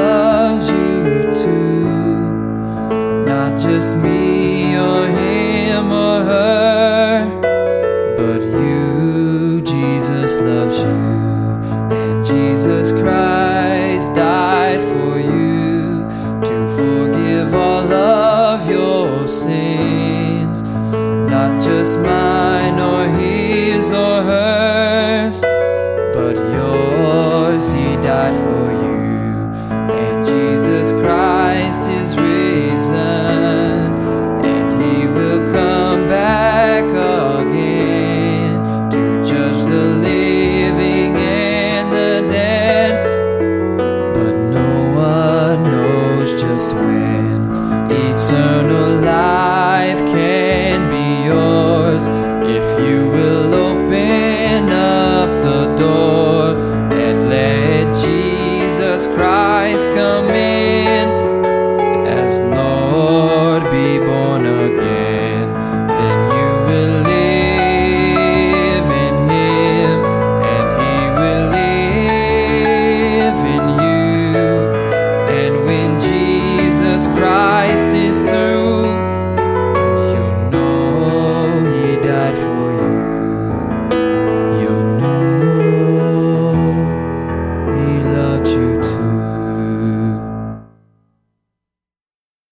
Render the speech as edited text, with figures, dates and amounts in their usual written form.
loves you too. Not just me or him or her, but you. Jesus loves you, and Jesus Christ died for you to forgive all of your sins. Not just mine or his or hers, but yours. He died for you, and Jesus Christ is risen, and he will come back again to judge the living and the dead. But no one knows just when eternal